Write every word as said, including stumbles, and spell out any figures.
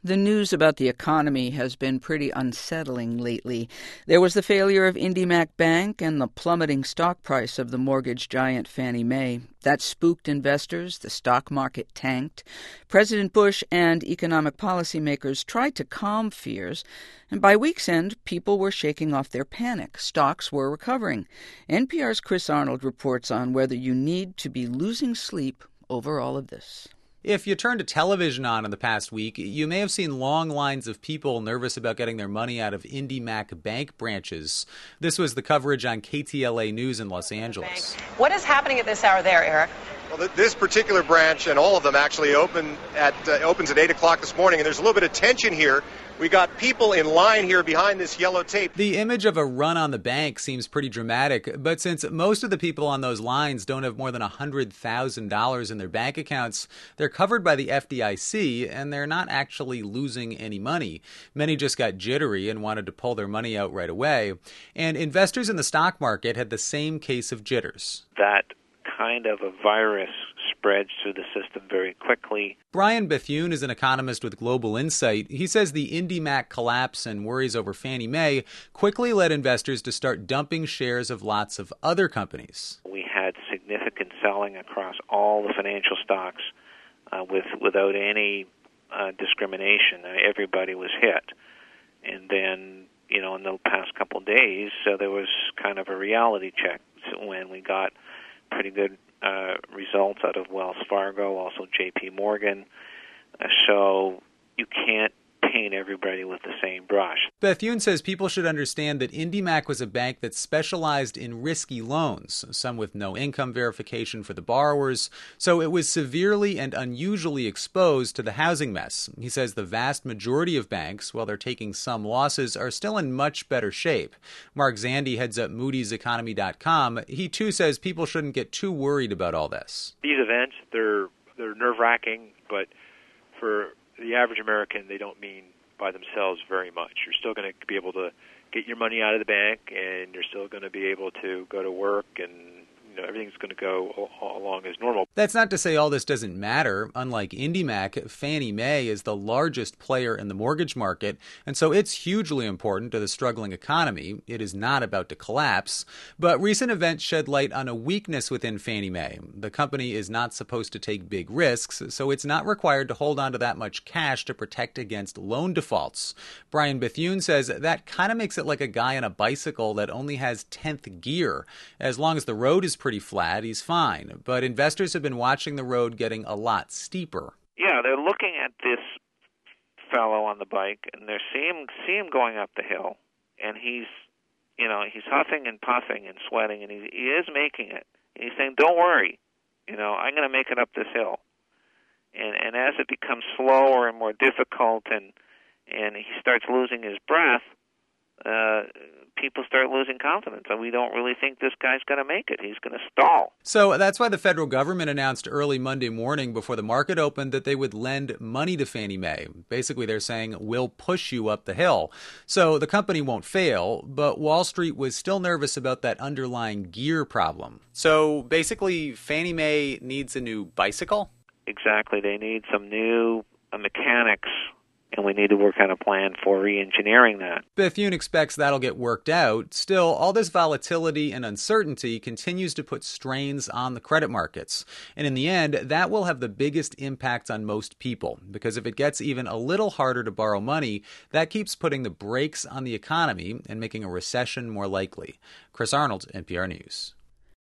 The news about the economy has been pretty unsettling lately. There was the failure of IndyMac Bank and the plummeting stock price of the mortgage giant Fannie Mae. That spooked investors. The stock market tanked. President Bush and economic policymakers tried to calm fears, and by week's end, people were shaking off their panic. Stocks were recovering. N P R's Chris Arnold reports on whether you need to be losing sleep over all of this. If you turned a television on in the past week, you may have seen long lines of people nervous about getting their money out of IndyMac Bank branches. This was the coverage on K T L A News in Los Angeles. What is happening at this hour there, Eric? Well, this particular branch, and all of them actually, open at uh, opens at eight o'clock this morning, and there's a little bit of tension here. We got people in line here behind this yellow tape. The image of a run on the bank seems pretty dramatic, but since most of the people on those lines don't have more than one hundred thousand dollars in their bank accounts, they're covered by the F D I C, and they're not actually losing any money. Many just got jittery and wanted to pull their money out right away. And investors in the stock market had the same case of jitters. That kind of a virus spreads through the system very quickly. Brian Bethune is an economist with Global Insight. He says the IndyMac collapse and worries over Fannie Mae quickly led investors to start dumping shares of lots of other companies. We had significant selling across all the financial stocks uh, with without any uh, discrimination. Uh, everybody was hit. And then, you know, in the past couple of days, uh, there was kind of a reality check when we got pretty good uh, results out of Wells Fargo, also J P Morgan. Uh, so you can't paint everybody with the same brush. Bethune says people should understand that IndyMac was a bank that specialized in risky loans, some with no income verification for the borrowers, so it was severely and unusually exposed to the housing mess. He says the vast majority of banks, while they're taking some losses, are still in much better shape. Mark Zandi heads up Moody's Economy dot com. He too says people shouldn't get too worried about all this. These events, they're they're nerve-wracking, but for the average American, they don't mean by themselves very much. You're still going to be able to get your money out of the bank, and you're still going to be able to go to work, and you know, everything's going to go along as normal. That's not to say all this doesn't matter. Unlike IndyMac, Fannie Mae is the largest player in the mortgage market, and so it's hugely important to the struggling economy. It is not about to collapse. But recent events shed light on a weakness within Fannie Mae. The company is not supposed to take big risks, so it's not required to hold on to that much cash to protect against loan defaults. Brian Bethune says that kind of makes it like a guy on a bicycle that only has tenth gear. As long as the road is pretty flat, he's fine. But investors have been watching the road getting a lot steeper. Yeah, they're looking at this fellow on the bike, and they're seeing see him going up the hill, and he's, you know, he's huffing and puffing and sweating, and he, he is making it. And he's saying, "Don't worry, you know, I'm going to make it up this hill." And and as it becomes slower and more difficult, and and he starts losing his breath, uh, people start losing confidence, and we don't really think this guy's going to make it. He's going to stall. So that's why the federal government announced early Monday morning before the market opened that they would lend money to Fannie Mae. Basically, they're saying, we'll push you up the hill. So the company won't fail, but Wall Street was still nervous about that underlying gear problem. So basically, Fannie Mae needs a new bicycle? Exactly. They need some new uh, mechanics, and we need to work on a plan for re-engineering that. Bethune expects that'll get worked out. Still, all this volatility and uncertainty continues to put strains on the credit markets. And in the end, that will have the biggest impact on most people, because if it gets even a little harder to borrow money, that keeps putting the brakes on the economy and making a recession more likely. Chris Arnold, N P R News.